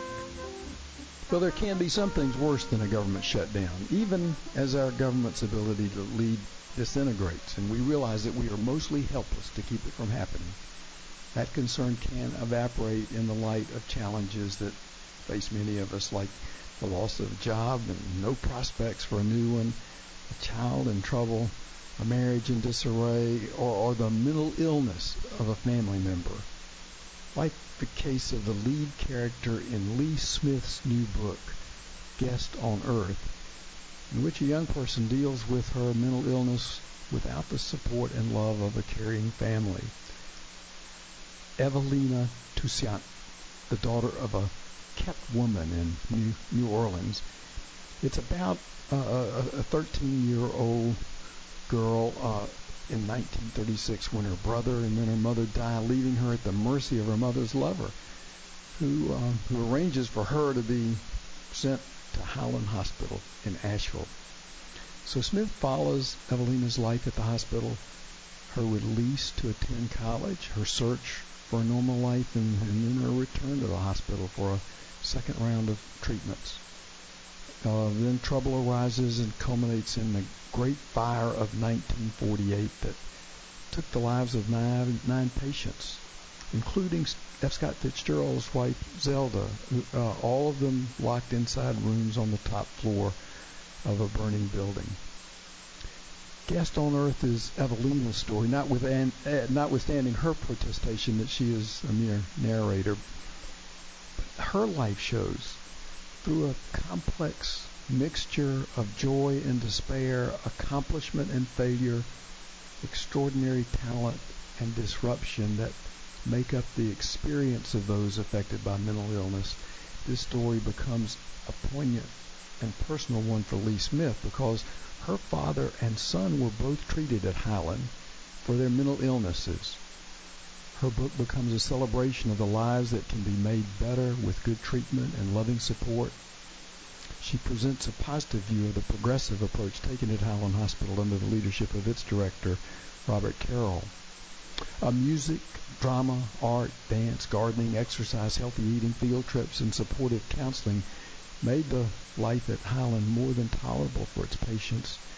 Well, there can be some things worse than a government shutdown, even as our government's ability to lead disintegrates, and we realize that we are mostly helpless to keep it from happening. That concern can evaporate in the light of challenges that face many of us, like the loss of a job and no prospects for a new one, a child in trouble, a marriage in disarray, or the mental illness of a family member. Like the case of the lead character in Lee Smith's new book, Guest on Earth, in which a young person deals with her mental illness without the support and love of a caring family. Evelina Toussaint, the daughter of a kept woman in New Orleans. It's about a 13-year-old girl in 1936 when her brother and then her mother die, leaving her at the mercy of her mother's lover, who arranges for her to be sent to Highland Hospital in Asheville. So Smith follows Evelina's life at the hospital, her release to attend college, her search for a normal life, and then her return to the hospital for a second round of treatments. Then trouble arises and culminates in the Great Fire of 1948 that took the lives of nine patients, including F. Scott Fitzgerald's wife, Zelda, all of them locked inside rooms on the top floor of a burning building. Guest on Earth is Evelina's story, notwithstanding her protestation that she is a mere narrator. But her life shows, through a complex mixture of joy and despair, accomplishment and failure, extraordinary talent and disruption that make up the experience of those affected by mental illness, this story becomes a poignant and personal one for Lee Smith, because her father and son were both treated at Highland for their mental illnesses. Her book becomes a celebration of the lives that can be made better with good treatment and loving support. She presents a positive view of the progressive approach taken at Highland Hospital under the leadership of its director, Robert Carroll. Music, drama, art, dance, gardening, exercise, healthy eating, field trips, and supportive counseling made the life at Highland more than tolerable for its patients,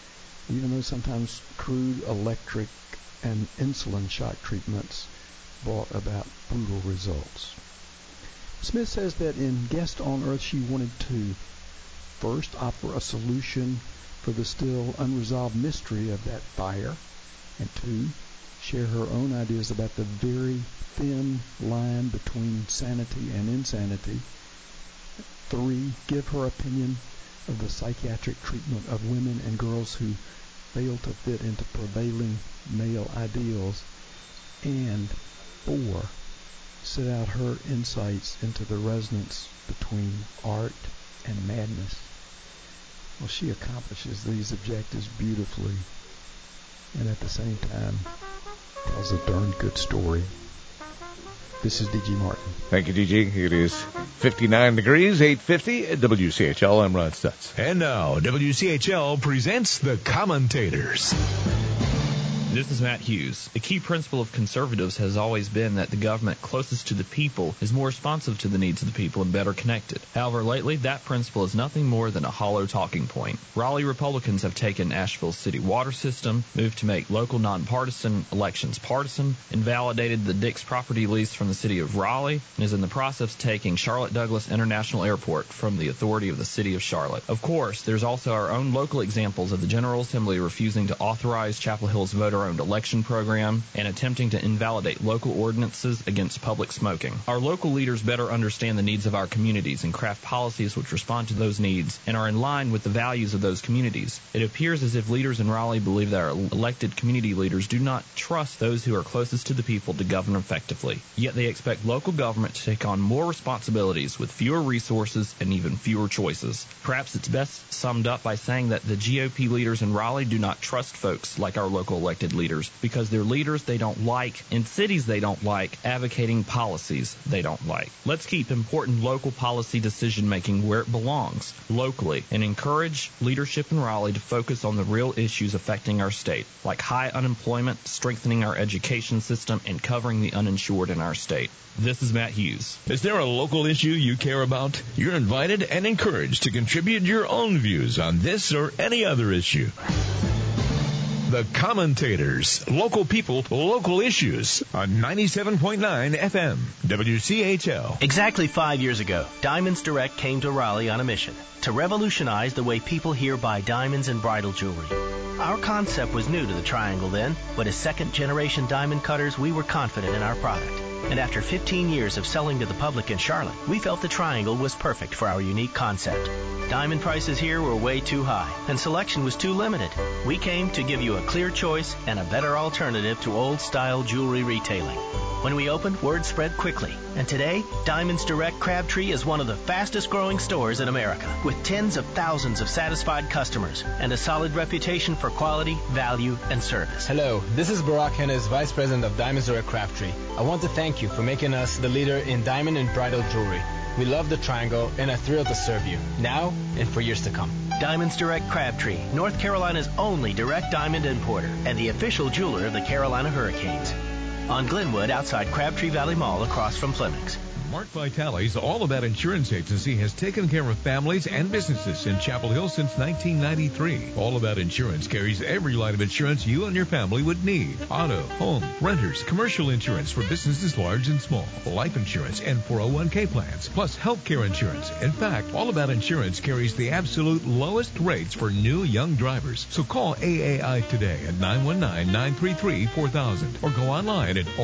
even though sometimes crude electric and insulin shot treatments brought about brutal results. Smith says that in Guest on Earth, she wanted to first offer a solution for the still unresolved mystery of that fire, and 2, share her own ideas about the very thin line between sanity and insanity. 3, give her opinion of the psychiatric treatment of women and girls who fail to fit into prevailing male ideals. And 4, set out her insights into the resonance between art and madness. Well, she accomplishes these objectives beautifully, and at the same time tells a darn good story. This is D.G. Martin. Thank you, D.G. It is 59 degrees, 8:50 at WCHL. I'm Ron Stutz. And now, WCHL presents The Commentators. This is Matt Hughes. A key principle of conservatives has always been that the government closest to the people is more responsive to the needs of the people and better connected. However, lately, that principle is nothing more than a hollow talking point. Raleigh Republicans have taken Asheville's city water system, moved to make local nonpartisan elections partisan, invalidated the Dix property lease from the city of Raleigh, and is in the process of taking Charlotte Douglas International Airport from the authority of the city of Charlotte. Of course, there's also our own local examples of the General Assembly refusing to authorize Chapel Hill's voter-owned election program and attempting to invalidate local ordinances against public smoking. Our local leaders better understand the needs of our communities and craft policies which respond to those needs and are in line with the values of those communities. It appears as if leaders in Raleigh believe that our elected community leaders do not trust those who are closest to the people to govern effectively. Yet they expect local government to take on more responsibilities with fewer resources and even fewer choices. Perhaps it's best summed up by saying that the GOP leaders in Raleigh do not trust folks like our local elected leaders because they're leaders they don't like in cities they don't like, advocating policies they don't like. Let's keep important local policy decision-making where it belongs, locally, and encourage leadership in Raleigh to focus on the real issues affecting our state, like high unemployment, strengthening our education system, and covering the uninsured in our state. This is Matt Hughes. Is there a local issue you care about? You're invited and encouraged to contribute your own views on this or any other issue. The Commentators. Local people, local issues on 97.9 FM, WCHL. Exactly 5 years ago, Diamonds Direct came to Raleigh on a mission to revolutionize the way people here buy diamonds and bridal jewelry. Our concept was new to the Triangle then, but as second-generation diamond cutters, we were confident in our product. And after 15 years of selling to the public in Charlotte, we felt the Triangle was perfect for our unique concept. Diamond prices here were way too high, and selection was too limited. We came to give you a clear choice and a better alternative to old-style jewelry retailing. When we opened, word spread quickly, and today, Diamonds Direct Crabtree is one of the fastest-growing stores in America, with tens of thousands of satisfied customers and a solid reputation for quality, value, and service. Hello, this is Barack Hennes, Vice President of Diamonds Direct Crabtree. I want to thank you for making us the leader in diamond and bridal jewelry. We love the Triangle and are thrilled to serve you, now and for years to come. Diamonds Direct Crabtree, North Carolina's only direct diamond importer and the official jeweler of the Carolina Hurricanes. On Glenwood, outside Crabtree Valley Mall, across from Fleming's. Mark Vitale's All About Insurance Agency has taken care of families and businesses in Chapel Hill since 1993. All About Insurance carries every line of insurance you and your family would need. Auto, home, renters, commercial insurance for businesses large and small, life insurance, and 401k plans, plus healthcare insurance. In fact, All About Insurance carries the absolute lowest rates for new young drivers. So call AAI today at 919-933-4000 or go online at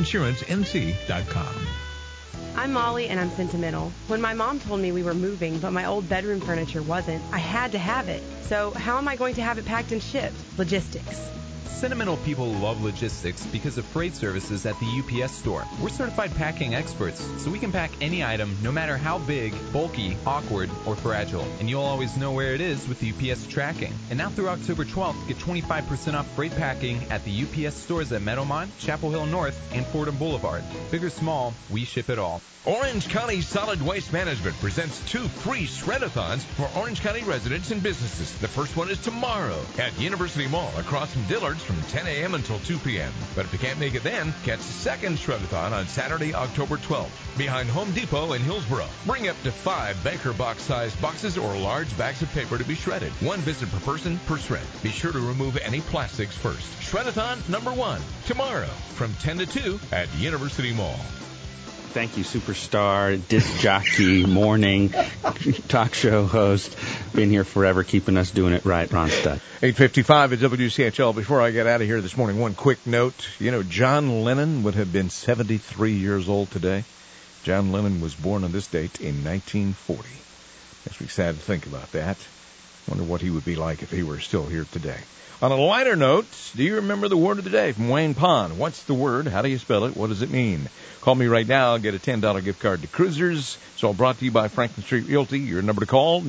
allaboutinsurancenc.com. I'm Molly, and I'm sentimental. When my mom told me we were moving, but my old bedroom furniture wasn't, I had to have it. So how am I going to have it packed and shipped? Logistics. Sentimental people love logistics because of freight services at the UPS store. We're certified packing experts, so we can pack any item, no matter how big, bulky, awkward, or fragile. And you'll always know where it is with the UPS tracking. And now through October 12th, get 25% off freight packing at the UPS stores at Meadowmont, Chapel Hill North, and Fordham Boulevard. Big or small, we ship it all. Orange County Solid Waste Management presents 2 free shred-a-thons for Orange County residents and businesses. The first one is tomorrow at University Mall across from Dillard's from 10 a.m. until 2 p.m. But if you can't make it then, catch the second shred-a-thon on Saturday, October 12th, behind Home Depot in Hillsboro. Bring up to 5 Baker box-sized boxes or large bags of paper to be shredded. 1 visit per person per shred. Be sure to remove any plastics first. Shred-a-thon number 1, tomorrow from 10 to 2 at University Mall. Thank you, superstar, disc jockey, morning talk show host. Been here forever, keeping us doing it right, Ron Stutt. 8:55 at WCHL. Before I get out of here this morning, one quick note. You know, John Lennon would have been 73 years old today. John Lennon was born on this date in 1940. Makes me sad to think about that. Wonder what he would be like if he were still here today. On a lighter note, do you remember the word of the day from Wayne Pond? What's the word? How do you spell it? What does it mean? Call me right now. Get a $10 gift card to Cruisers. It's all brought to you by Franklin Street Realty. Your number to call,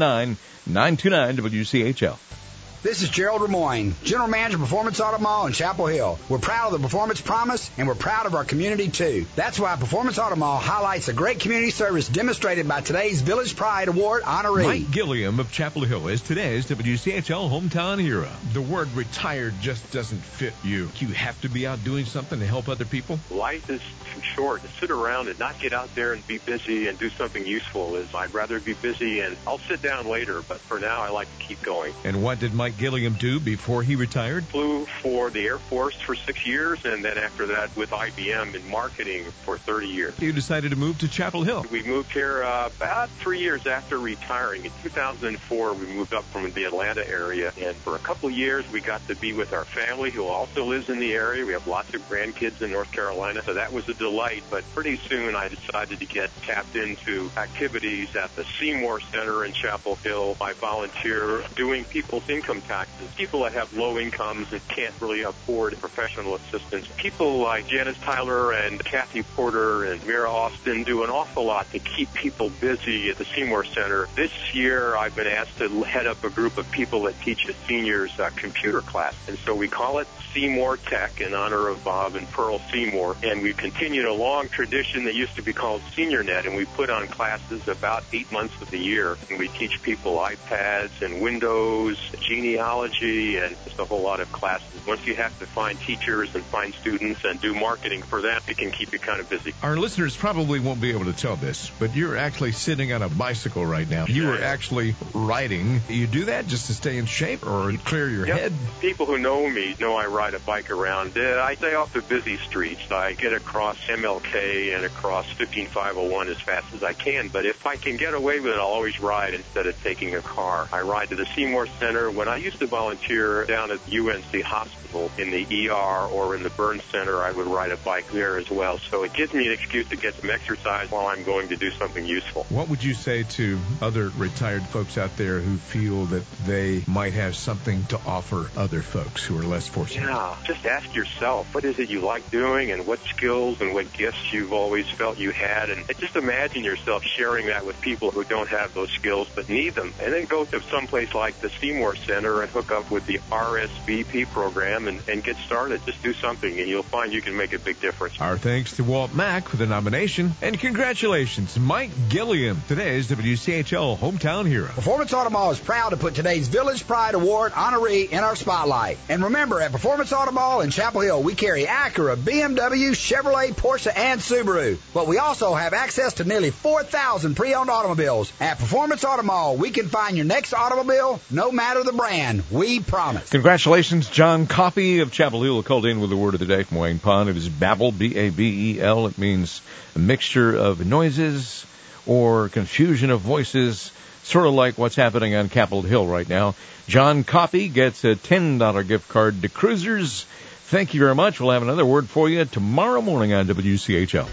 919-929-WCHL. This is Gerald Remoyne, General Manager of Performance Auto Mall in Chapel Hill. We're proud of the Performance Promise, and we're proud of our community, too. That's why Performance Auto Mall highlights the great community service demonstrated by today's Village Pride Award honoree. Mike Gilliam of Chapel Hill is today's WCHL hometown hero. The word retired just doesn't fit you. You have to be out doing something to help other people. Life is too short to sit around and not get out there and be busy and do something useful. I'd rather be busy, and I'll sit down later, but for now I like to keep going. And what did Mike Gilliam do before he retired? Flew for the Air Force for 6 years, and then after that with IBM in marketing for 30 years. You decided to move to Chapel Hill. We moved here about 3 years after retiring. In 2004, we moved up from the Atlanta area, and for a couple of years, we got to be with our family, who also lives in the area. We have lots of grandkids in North Carolina, so that was a delight. But pretty soon, I decided to get tapped into activities at the Seymour Center in Chapel Hill. I volunteer doing people's income taxes. People that have low incomes and can't really afford professional assistance. People like Janice Tyler and Kathy Porter and Mira Austin do an awful lot to keep people busy at the Seymour Center. This year, I've been asked to head up a group of people that teach the seniors computer class. And so we call it Seymour Tech in honor of Bob and Pearl Seymour. And we've continued a long tradition that used to be called SeniorNet, and we put on classes about 8 months of the year. And we teach people iPads and Windows, genealogy, and just a whole lot of classes. Once you have to find teachers and find students and do marketing for them, it can keep you kind of busy. Our listeners probably won't be able to tell this, but you're actually sitting on a bicycle right now. You are actually riding. You do that just to stay in shape or clear your head? People who know me know I ride a bike around. I stay off the busy streets. I get across MLK and across 15501 as fast as I can, but if I can get away with it, I'll always ride instead of taking a car. I ride to the Seymour Center. When I used to volunteer down at UNC Hospital in the ER or in the burn center, I would ride a bike there as well. So it gives me an excuse to get some exercise while I'm going to do something useful. What would you say to other retired folks out there who feel that they might have something to offer other folks who are less fortunate? Yeah, just ask yourself, what is it you like doing, and what skills and what gifts you've always felt you had, and just imagine yourself sharing that with people who don't have those skills but need them. And then go to someplace like the Seymour Center and hook up with the RSVP program and get started. Just do something, and you'll find you can make a big difference. Our thanks to Walt Mack for the nomination, and congratulations, Mike Gilliam, today's WCHL hometown hero. Performance Auto Mall is proud to put today's Village Pride Award honoree in our spotlight. And remember, at Performance Auto Mall in Chapel Hill, we carry Acura, BMW, Chevrolet, Porsche, and Subaru. But we also have access to nearly 4,000 pre-owned automobiles. At Performance Auto Mall, we can find your next automobile, no matter the brand. We promise. Congratulations, John Coffey of Chapel Hill called in with the word of the day from Wayne Pond. It is Babel, B-A-B-E-L. It means a mixture of noises or confusion of voices, sort of like what's happening on Capitol Hill right now. John Coffey gets a $10 gift card to Cruisers. Thank you very much. We'll have another word for you tomorrow morning on WCHL.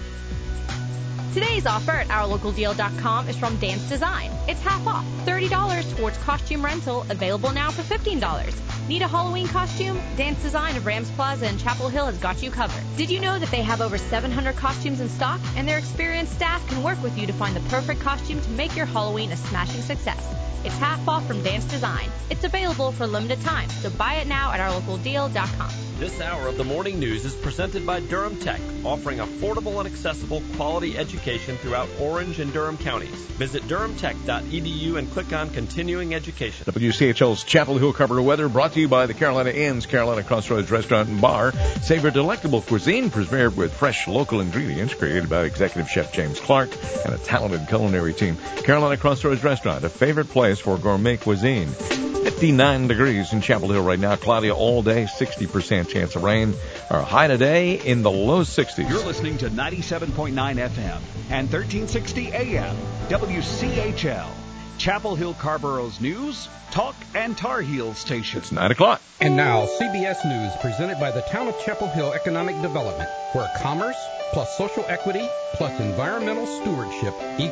Today's offer at OurLocalDeal.com is from Dance Design. It's half off, $30 towards costume rental, available now for $15. Need a Halloween costume? Dance Design of Rams Plaza in Chapel Hill has got you covered. Did you know that they have over 700 costumes in stock, and their experienced staff can work with you to find the perfect costume to make your Halloween a smashing success? It's half off from Dance Design. It's available for a limited time, so buy it now at OurLocalDeal.com. This hour of the morning news is presented by Durham Tech, offering affordable and accessible quality education throughout Orange and Durham counties. Visit durhamtech.edu and click on Continuing Education. WCHL's Chapel Hill cover weather brought to you by the Carolina Inns, Carolina Crossroads Restaurant and Bar. Savor delectable cuisine prepared with fresh local ingredients created by Executive Chef James Clark and a talented culinary team. Carolina Crossroads Restaurant, a favorite place for gourmet cuisine. 59 degrees in Chapel Hill right now. Cloudy all day, 60% chance of rain. Our high today in the low 60s. You're listening to 97.9 FM and 1360 AM WCHL. Chapel Hill Carborough's news, talk, and Tar Heels station. It's 9 o'clock. And now, CBS News presented by the Town of Chapel Hill Economic Development, where commerce plus social equity plus environmental stewardship